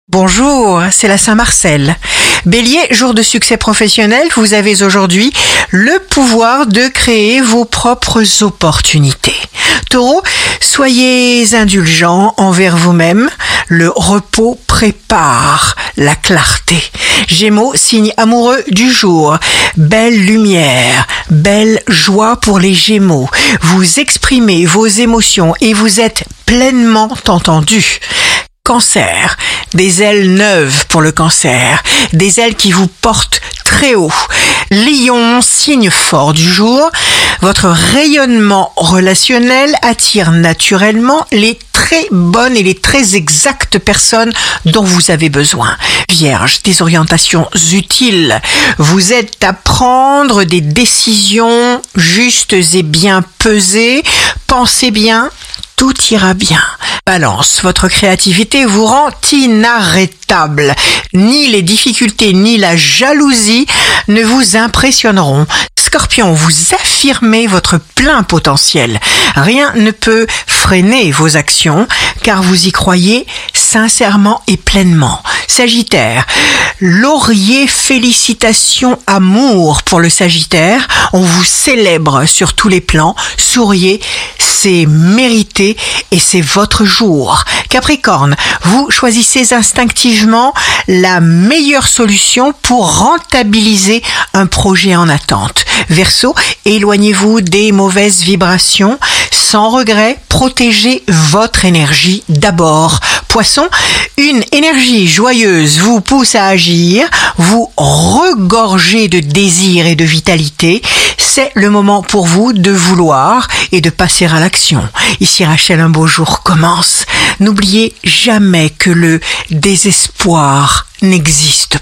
Bonjour, c'est la Saint-Marcel. Bélier, jour de succès professionnel, vous avez aujourd'hui le pouvoir de créer vos propres opportunités. Taureau, soyez indulgent envers vous-même. Le repos prépare la clarté. Gémeaux, signe amoureux du jour. Belle lumière, belle joie pour les Gémeaux. Vous exprimez vos émotions et vous êtes pleinement entendu. Cancer, des ailes neuves pour le cancer, des ailes qui vous portent très haut. Lion, signe fort du jour, votre rayonnement relationnel attire naturellement les très bonnes et les très exactes personnes dont vous avez besoin. Vierge, des orientations utiles vous aident à prendre des décisions justes et bien pesées. Pensez bien, tout ira bien. Balance, votre créativité vous rend inarrêtable. Ni les difficultés ni la jalousie ne vous impressionneront. Scorpion, vous affirmez votre plein potentiel. Rien ne peut freiner vos actions car vous y croyez sincèrement et pleinement. Sagittaire, laurier, félicitations, amour pour le Sagittaire. On vous célèbre sur tous les plans. Souriez, c'est mérité et c'est votre jour. Capricorne, vous choisissez instinctivement la meilleure solution pour rentabiliser un projet en attente. Verseau, éloignez-vous des mauvaises vibrations. Sans regret, protégez votre énergie d'abord. Poisson, une énergie joyeuse vous pousse à agir, vous regorgez de désir et de vitalité. C'est le moment pour vous de vouloir et de passer à l'action. Ici Rachel, un beau jour commence. N'oubliez jamais que le désespoir n'existe